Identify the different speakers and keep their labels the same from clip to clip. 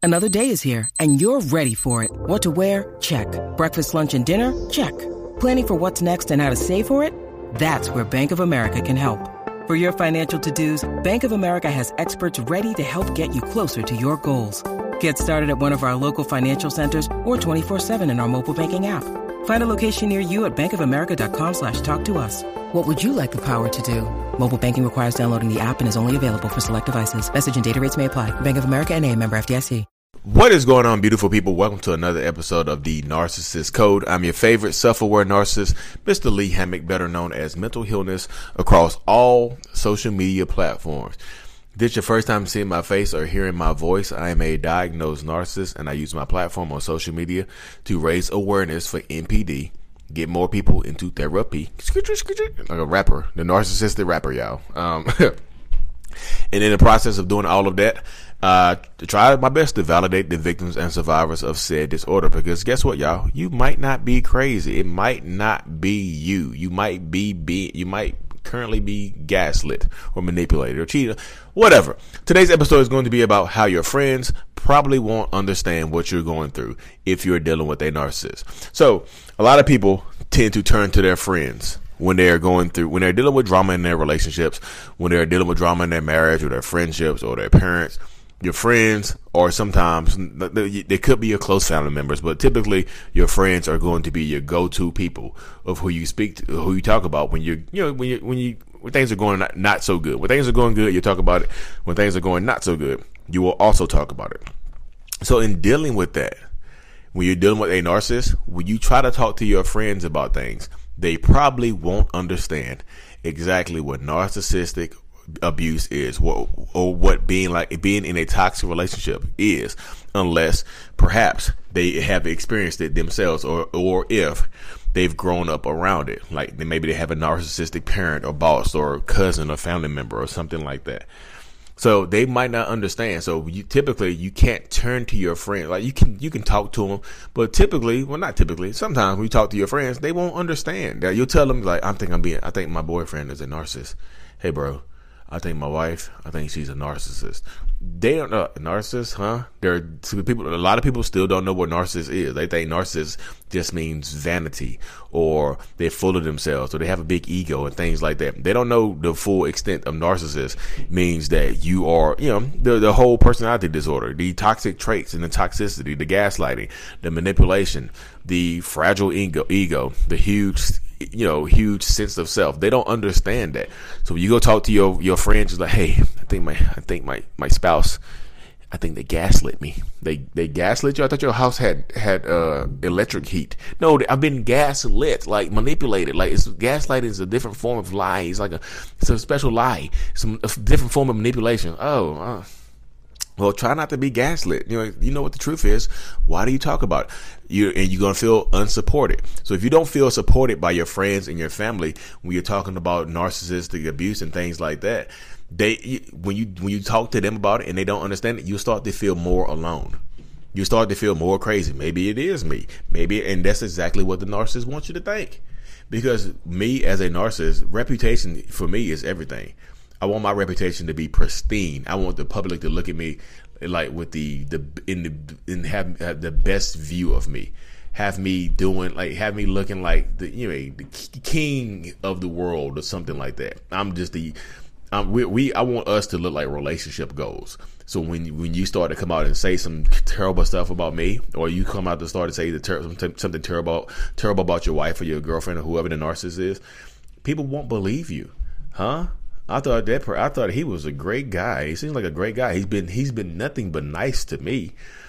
Speaker 1: Another day is here, and you're ready for it. What to wear? Check. Breakfast, lunch, and dinner? Check. Planning for what's next and how to save for it? That's where Bank of America can help. For your financial to-dos, Bank of America has experts ready to help get you closer to your goals. Get started at one of our local financial centers or 24/7 in our mobile banking app. Find a location near you at bankofamerica.com/talktous. What would you like the power to do? Mobile banking requires downloading the app and is only available for select devices. Message and data rates may apply. Bank of America N.A., member FDIC.
Speaker 2: What is going on, beautiful people? Welcome to another episode of The Narcissist Code. I'm your favorite self-aware narcissist, Mr. Lee Hammock, better known as Mental Healness, across all social media platforms. If this is your first time seeing my face or hearing my voice, I am a diagnosed narcissist, and I use my platform on social media to raise awareness for NPD, get more people into therapy, like a rapper, the narcissistic rapper, y'all. And in the process of doing all of that, to try my best to validate the victims and survivors of said disorder. Because guess what, y'all? You might not be crazy. It might not be you. You might currently be gaslit or manipulated or cheated, whatever. Today's episode is going to be about how your friends probably won't understand what you're going through if you're dealing with a narcissist. So a lot of people tend to turn to their friends when they're dealing with drama in their relationships, when they're dealing with drama in their marriage or their friendships or their parents. Your friends, or sometimes they could be your close family members, but typically your friends are going to be your go-to people of who you speak to, who you talk about when things are going not so good. When things are going good, you talk about it. When things are going not so good, you will also talk about it. So in dealing with that, when you're dealing with a narcissist, when you try to talk to your friends about things, they probably won't understand exactly what narcissistic abuse is, what being in a toxic relationship is, unless perhaps they have experienced it themselves, or if they've grown up around it, like maybe they have a narcissistic parent or boss or cousin or family member or something like that. So they might not understand. So you can't turn to your friend. Like you can talk to them, but sometimes when you talk to your friends, they won't understand. Now you'll tell them like, I think my boyfriend is a narcissist. Hey bro, I think my wife, she's a narcissist. They don't know. Narcissist, huh? A lot of people still don't know what narcissist is. They think narcissist just means vanity, or they're full of themselves, or they have a big ego and things like that. They don't know the full extent of narcissist means that you are, the whole personality disorder, the toxic traits and the toxicity, the gaslighting, the manipulation, the fragile ego, the huge sense of self. They don't understand that. So when you go talk to your friends, it's like, hey, I think my spouse, I think they gaslit me. They gaslit you. I thought your house had electric heat. No, I've been gaslit, like manipulated. Like gaslighting is a different form of lie. It's a special lie. It's a different form of manipulation. Well, try not to be gaslit. You know what the truth is. Why do you talk about it? You're going to feel unsupported. So if you don't feel supported by your friends and your family when you're talking about narcissistic abuse and things like that, when you talk to them about it and they don't understand it, you start to feel more alone. You start to feel more crazy. Maybe it is me. And that's exactly what the narcissist wants you to think. Because me as a narcissist, reputation for me is everything. I want my reputation to be pristine. I want the public to look at me like with have the best view of me. Have me looking like the king of the world or something like that. I want us to look like relationship goals. So when you start to come out and say some terrible stuff about me, or you come out to start to say something terrible about your wife or your girlfriend or whoever the narcissist is, people won't believe you, huh? I thought he was a great guy. He seems like a great guy. He's been nothing but nice to me.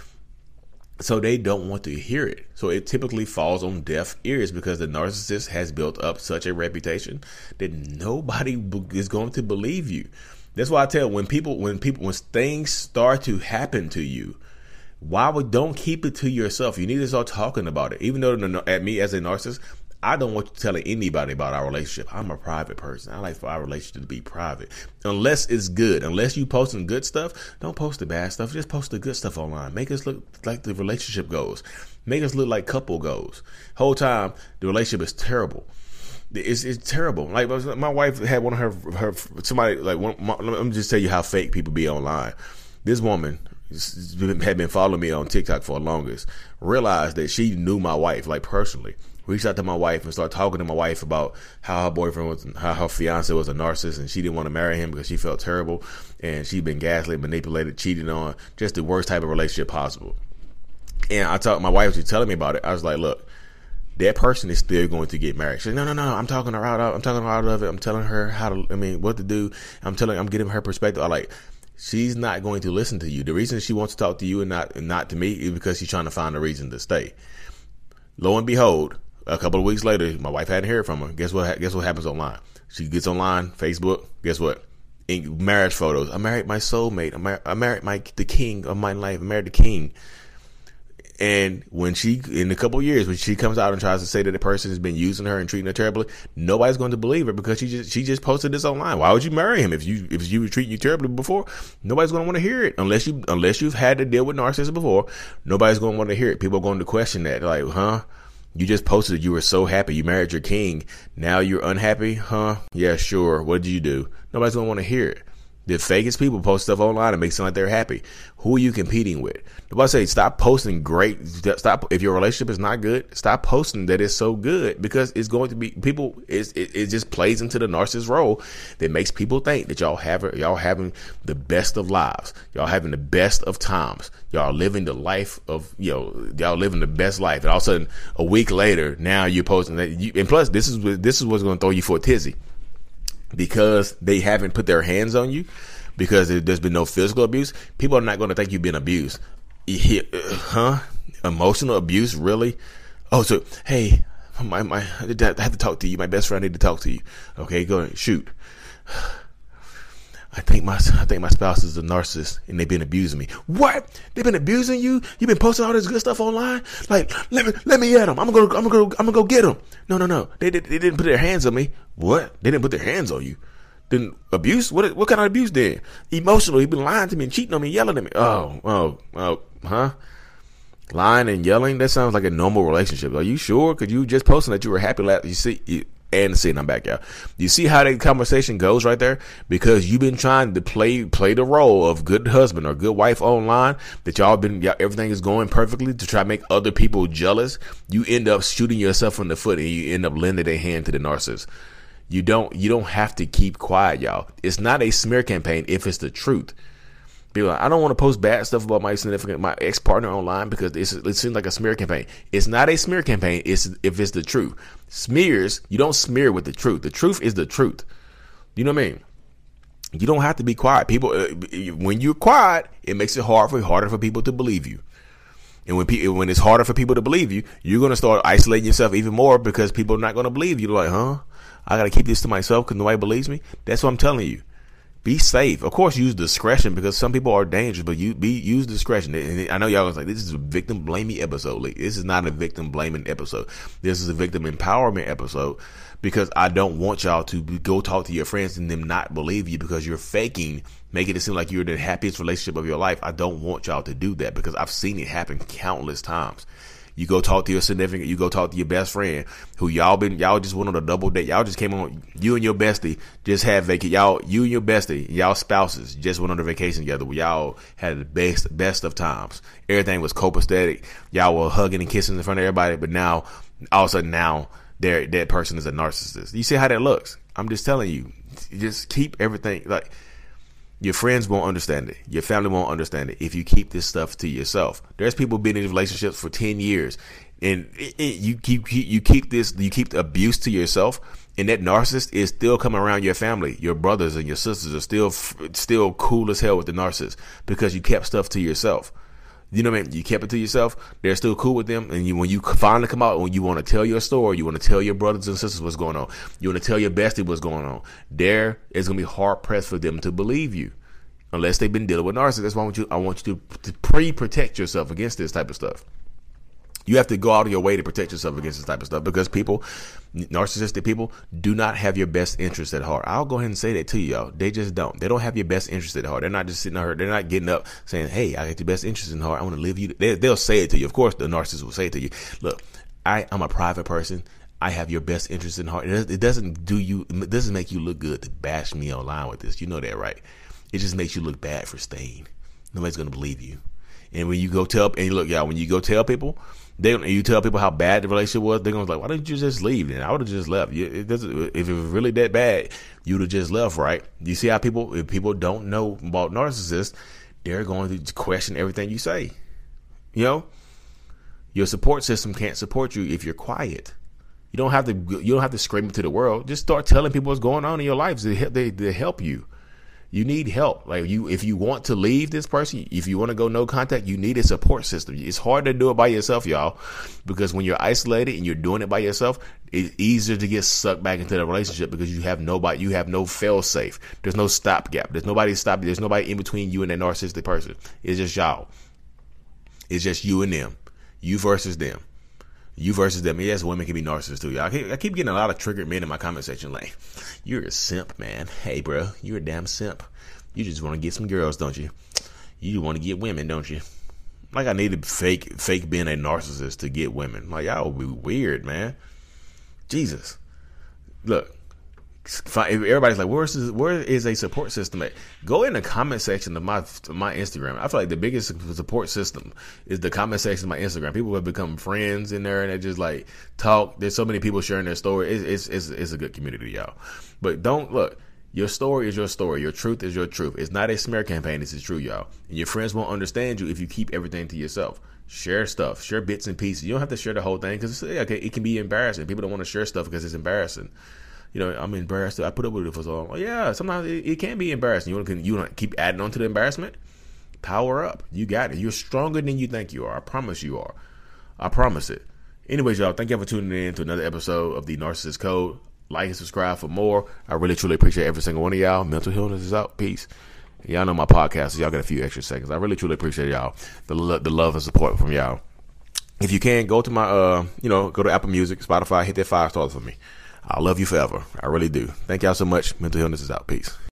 Speaker 2: So they don't want to hear it. So it typically falls on deaf ears because the narcissist has built up such a reputation that nobody is going to believe you. That's why I tell when things start to happen to you, don't keep it to yourself. You need to start talking about it. Even though at me as a narcissist, I don't want you telling anybody about our relationship. I'm a private person. I like for our relationship to be private. Unless it's good. Unless you posting good stuff, don't post the bad stuff. Just post the good stuff online. Make us look like the relationship goes. Make us look like couple goes. Whole time, the relationship is terrible. It's terrible. Like my wife had one of her somebody like let me just tell you how fake people be online. This woman, had been following me on TikTok for the longest, realized that she knew my wife, like personally. Reached out to my wife and started talking to my wife about how her boyfriend was, how her fiance was a narcissist, and she didn't want to marry him because she felt terrible, and she'd been gaslit, manipulated, cheated on, just the worst type of relationship possible. And my wife was telling me about it. I was like, look, that person is still going to get married. She said, no, I'm talking her out of it. I'm telling her what to do. I'm getting her perspective. I'm like, she's not going to listen to you. The reason she wants to talk to you and not to me is because she's trying to find a reason to stay. Lo and behold, a couple of weeks later, my wife hadn't heard from her. Guess what happens online? She gets online, Facebook. Guess what? Marriage photos. I married my soulmate. I married the king of my life. I married the king. And in a couple of years, when she comes out and tries to say that the person has been using her and treating her terribly, nobody's going to believe her because she just posted this online. Why would you marry him if you were treating you terribly before? Nobody's going to want to hear it unless you've had to deal with narcissists before. Nobody's going to want to hear it. People are going to question that, like, huh? You just posted you were so happy. You married your king. Now you're unhappy? Huh? Yeah, sure. What did you do? Nobody's going to want to hear it. The fakest people post stuff online and make it sound like they're happy. Who are you competing with? Nobody say stop posting stop. If your relationship is not good, stop posting that it's so good, because it's going to be people. It just plays into the narcissist role that makes people think that y'all having the best of lives. Y'all having the best of times. Y'all living the life of, y'all living the best life. And all of a sudden, a week later, now you're posting that. And plus, this is what's going to throw you for a tizzy. Because they haven't put their hands on you, because there's been no physical abuse, people are not going to think you've been abused. Huh? Emotional abuse, really? Oh, so, hey, I have to talk to you. My best friend need to talk to you. Okay, go ahead, shoot. I think my spouse is a narcissist and they've been abusing me. What? They've been abusing you? You've been posting all this good stuff online? Like, let me at them. I'm gonna go get them. No. They didn't put their hands on me. What? They didn't put their hands on you? Then abuse? What kind of abuse then? Emotional. You've been lying to me and cheating on me, yelling at me. Oh, huh? Lying and yelling? That sounds like a normal relationship. Are you sure? Because you just posting that you were happy I'm back, y'all. You see how that conversation goes right there? Because you've been trying to play the role of good husband or good wife online, that everything is going perfectly to try to make other people jealous. You end up shooting yourself in the foot and you end up lending a hand to the narcissist. You don't have to keep quiet, y'all. It's not a smear campaign if it's the truth. People are like, I don't want to post bad stuff about my ex-partner online because it seems like a smear campaign. It's not a smear campaign if it's the truth. Smears, you don't smear with the truth. The truth is the truth. You know what I mean? You don't have to be quiet. People, when you're quiet, it makes it harder for people to believe you. And when it's harder for people to believe you, you're going to start isolating yourself even more because people are not going to believe you. They're like, huh? I got to keep this to myself because nobody believes me. That's what I'm telling you. Be safe. Of course, use discretion because some people are dangerous, but use discretion. And I know y'all was like, this is a victim blaming episode. Like, this is not a victim blaming episode. This is a victim empowerment episode, because I don't want y'all to go talk to your friends and them not believe you because you're faking, making it seem like you're in the happiest relationship of your life. I don't want y'all to do that because I've seen it happen countless times. You go talk to your significant, you go talk to your best friend who y'all just went on a double date. Y'all just came on, you and your bestie just had you and your bestie, y'all spouses just went on a vacation together where y'all had the best of times. Everything was copacetic. Y'all were hugging and kissing in front of everybody, but now, all of a sudden that person is a narcissist. You see how that looks? I'm just telling you, just keep everything, like, your friends won't understand it. Your family won't understand it if you keep this stuff to yourself. There's people been in relationships for 10 years and you keep the abuse to yourself, and that narcissist is still coming around your family. Your brothers and your sisters are still cool as hell with the narcissist because you kept stuff to yourself. You know what I mean? You kept it to yourself. They're still cool with them. And when you finally come out, when you want to tell your story, you want to tell your brothers and sisters what's going on, you want to tell your bestie what's going on, there is going to be hard pressed for them to believe you unless they've been dealing with narcissists. That's why I want you to protect yourself against this type of stuff. You have to go out of your way to protect yourself against this type of stuff because narcissistic people do not have your best interest at heart. I'll go ahead and say that to you, y'all. They just don't. They don't have your best interest at heart. They're not just sitting there. They're not getting up saying, hey, I got your best interest in heart. I want to live you. They'll say it to you. Of course, the narcissist will say it to you. Look, I'm a private person. I have your best interest in heart. It doesn't make you look good to bash me online with this. You know that, right? It just makes you look bad for staying. Nobody's going to believe you. And when you go tell, and look, y'all, when you go tell people, you tell people how bad the relationship was, they're going to be like, why didn't you just leave? And I would have just left. If it was really that bad, you would have just left, right? You see how if people don't know about narcissists, they're going to question everything you say. You know, your support system can't support you if you're quiet. You don't have to scream it to the world. Just start telling people what's going on in your life. They help you. You need help. Like if you want to leave this person, if you want to go no contact, you need a support system. It's hard to do it by yourself, y'all, because when you're isolated and you're doing it by yourself, it's easier to get sucked back into the relationship because you have no fail safe. There's no stopgap. There's nobody in between you and that narcissistic person. It's just y'all. It's just you and them. You versus them. You versus them. Yes, women can be narcissists too, y'all. I keep getting a lot of triggered men in my comment section like, you're a simp, man. Hey, bro, you're a damn simp. You just want to get some girls, don't you? You want to get women, don't you? Like I needed fake being a narcissist to get women. Like, y'all would be weird, man. Jesus. Look. If everybody's like, where is a support system at? Go in the comment section of my Instagram. I feel like the biggest support system is the comment section of my Instagram. People have become friends in there and they just like talk. There's so many people sharing their story. It's a good community, y'all. But don't look. Your story is your story. Your truth is your truth. It's not a smear campaign. This is true, y'all. And your friends won't understand you if you keep everything to yourself. Share stuff. Share bits and pieces. You don't have to share the whole thing because it can be embarrassing. People don't want to share stuff because it's embarrassing. You know, I'm embarrassed. I put up with it for so long. Well, yeah, sometimes it can be embarrassing. You want to keep adding on to the embarrassment? Power up. You got it. You're stronger than you think you are. I promise you are. I promise it. Anyways, y'all, thank you for tuning in to another episode of The Narcissist Code. Like and subscribe for more. I really, truly appreciate every single one of y'all. Mental Healness is out. Peace. Y'all know my podcast, so y'all got a few extra seconds. I really, truly appreciate y'all. The love and support from y'all. If you can, go to my, go to Apple Music, Spotify, hit that 5 stars for me. I love you forever. I really do. Thank y'all so much. Mental Healness is out. Peace.